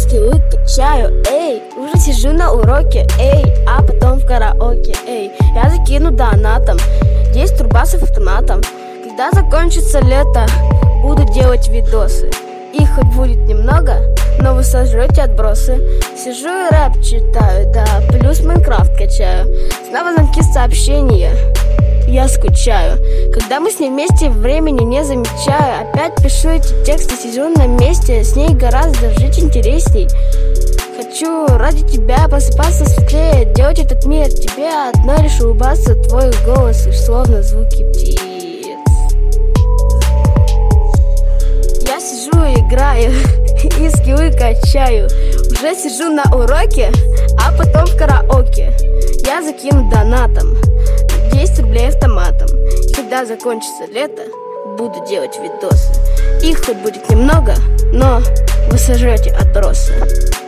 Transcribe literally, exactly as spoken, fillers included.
скиллы качаю, эй. Уже сижу на уроке, эй. А потом в караоке, эй. Я закину донатом десять рубасов автоматом. Когда закончится лето, буду делать видосы. Их хоть будет немного, но вы сожрете отбросы. Сижу и рэп читаю, да, плюс Майнкрафт качаю. Снова звонки, сообщения, я скучаю. Когда мы с ней вместе, времени не замечаю. Опять пишу эти тексты, сижу на месте. С ней гораздо жить интересней. Хочу ради тебя просыпаться светлее, делать этот мир тебе одной лишь улыбаться. Твой голос лишь словно звуки птиц. Я сижу и играю, и скиллы качаю. Уже сижу на уроке, а потом в караоке. Я закину донатом десять рублей автоматом. И когда закончится лето, буду делать видосы. Их хоть будет немного, но вы сожрете отбросы.